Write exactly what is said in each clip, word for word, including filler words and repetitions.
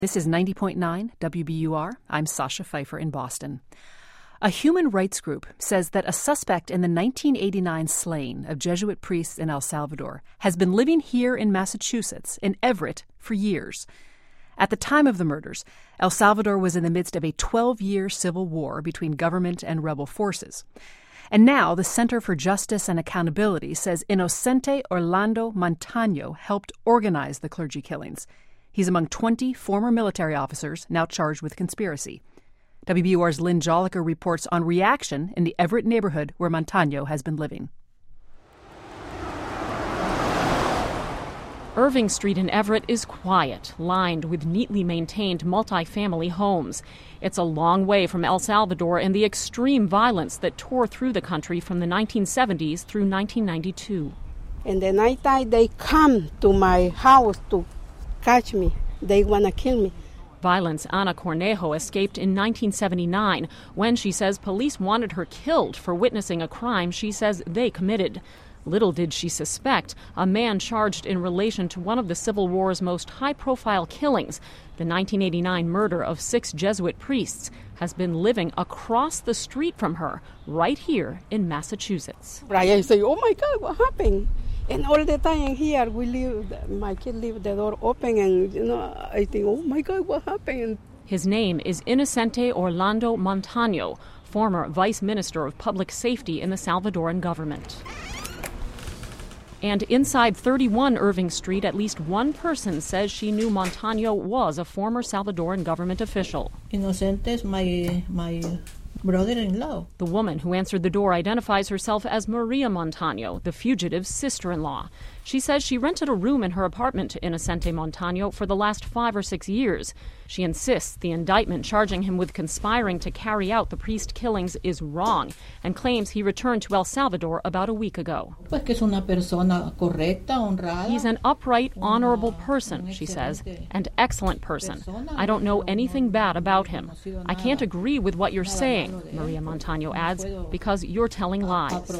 This is ninety point nine W B U R. I'm Sasha Pfeiffer in Boston. A human rights group says that a suspect in the nineteen eighty-nine slaying of Jesuit priests in El Salvador has been living here in Massachusetts, in Everett, for years. At the time of the murders, El Salvador was in the midst of a twelve-year civil war between government and rebel forces. And now the Center for Justice and Accountability says Inocente Orlando Montaño helped organize the clergy killings. He's among twenty former military officers now charged with conspiracy. W B U R's Lynn Jolicoeur reports on reaction in the Everett neighborhood where Montaño has been living. Irving Street in Everett is quiet, lined with neatly maintained multi-family homes. It's a long way from El Salvador and the extreme violence that tore through the country from the nineteen seventies through nineteen ninety-two. In the nighttime, they come to my house to catch me. They want to kill me. Violence Ana Cornejo escaped in nineteen seventy-nine when, she says, police wanted her killed for witnessing a crime she says they committed. Little did she suspect a man charged in relation to one of the Civil War's most high-profile killings, the nineteen eighty-nine murder of six Jesuit priests, has been living across the street from her, right here in Massachusetts. I say, oh my God, what happened? And all the time here, we leave, my kid leave the door open, and you know, I think, oh my God, what happened? His name is Inocente Orlando Montaño, former Vice Minister of Public Safety in the Salvadoran government. And inside thirty-one Irving Street, at least one person says she knew Montaño was a former Salvadoran government official. Inocente is my my brother-in-law. The woman who answered the door identifies herself as Maria Montaño, the fugitive's sister-in-law. She says she rented a room in her apartment to Inocente Montaño for the last five or six years. She insists the indictment charging him with conspiring to carry out the priest killings is wrong and claims he returned to El Salvador about a week ago. Pues que es una persona correcta, honrada. He's an upright, honorable person, she says, and excellent person. I don't know anything bad about him. I can't agree with what you're saying, Maria Montaño adds, because you're telling lies.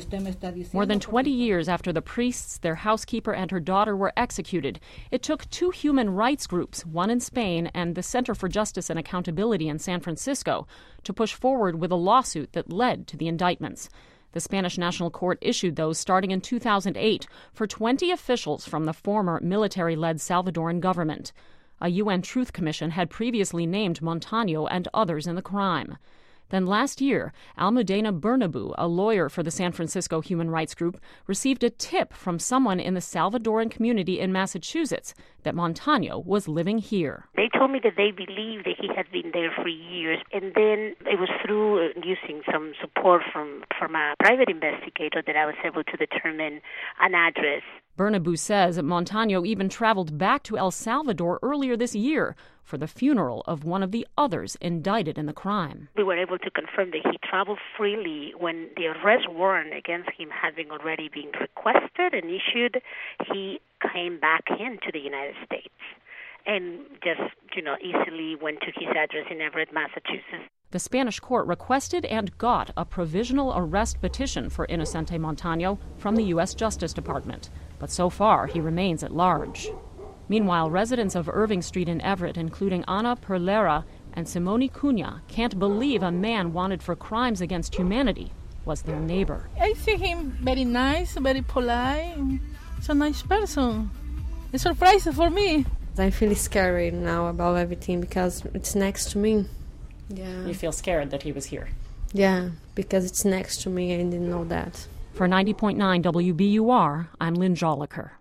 More than twenty years after the priests, their housekeeper, and her daughter were executed, it took two human rights groups, one in Spain and the Center for Justice and Accountability in San Francisco, to push forward with a lawsuit that led to the indictments. The Spanish National Court issued those starting in two thousand eight for twenty officials from the former military-led Salvadoran government. A U N Truth Commission had previously named Montaño and others in the crime. Then last year, Almudena Bernabeu, a lawyer for the San Francisco Human Rights Group, received a tip from someone in the Salvadoran community in Massachusetts that Montaño was living here. They told me that they believed that he had been there for years, and then it was through uh, using some support from, from a private investigator that I was able to determine an address. Bernabeu says Montaño even traveled back to El Salvador earlier this year for the funeral of one of the others indicted in the crime. We were able to confirm that he traveled freely when the arrest warrant against him having already been requested and issued. He came back into the United States and just, you know, easily went to his address in Everett, Massachusetts. The Spanish court requested and got a provisional arrest petition for Inocente Montaño from the U S Justice Department, but so far he remains at large. Meanwhile, residents of Irving Street in Everett, including Ana Perlera and Simone Cunha, can't believe a man wanted for crimes against humanity was their neighbor. I see him very nice, very polite. He's a nice person. It's a surprise for me. I feel scared now about everything because it's next to me. Yeah. You feel scared that he was here? Yeah, because it's next to me. I didn't know that. For ninety point nine W B U R, I'm Lynn Jolicoeur.